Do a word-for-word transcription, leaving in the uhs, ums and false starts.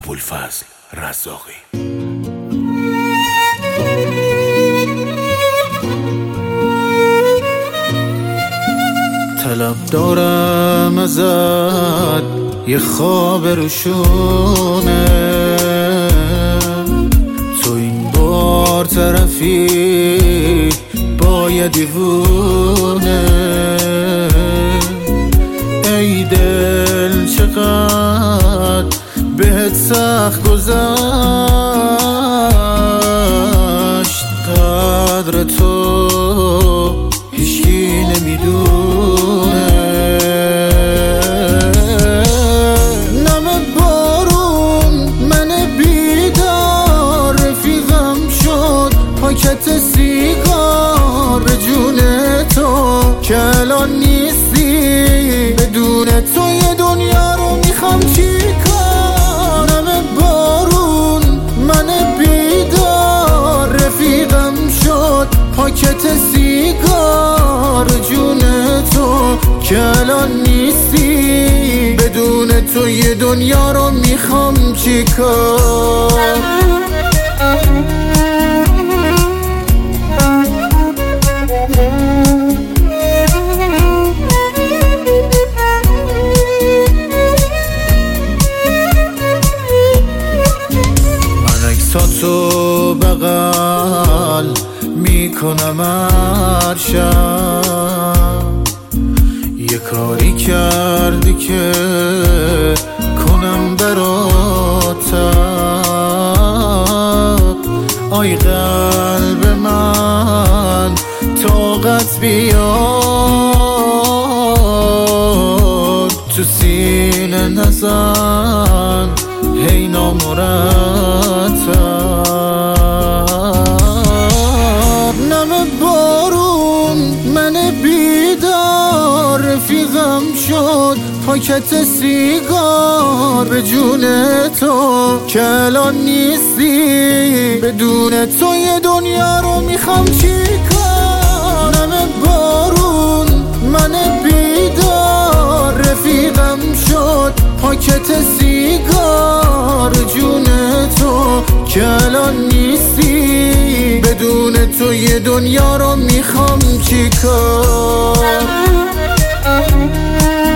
ابوالفضل رزاقی. طلب دارم ازت یه خواب روشونه، تو این بار طرفی با یه دیوونه. ای دل چقدر بهت سخت گذشت، قدر تو هیچکی نمیدونه. نم بارون من بیدار رفیقم شد، پاکت سیگار به جون تو که الان نیستی. بدون تو یه دنیا رو میخوام چیکار. نم بارون من بیدار رفیقم شد، پاکت سیگار جون تو که الان نیستی. بدون تو یه دنیا رو میخوام چیکار. تو بغل میکنم هر شب، یه کاری کردی که کنم براتم. آی قلب من طاقت بیاد، تو سینه نزن هی نامرتب. نم بارون من بیدار رفیقم شد، پاکت سیگار به جون تو که الان نیستی. بدون تو یه دنیا رو میخوام چیکار. نم بارون من بیدار رفیقم شد، پاکت سیگار جون تو که الان نیستی. بدون تو یه دنیا رو میخوام چیکار.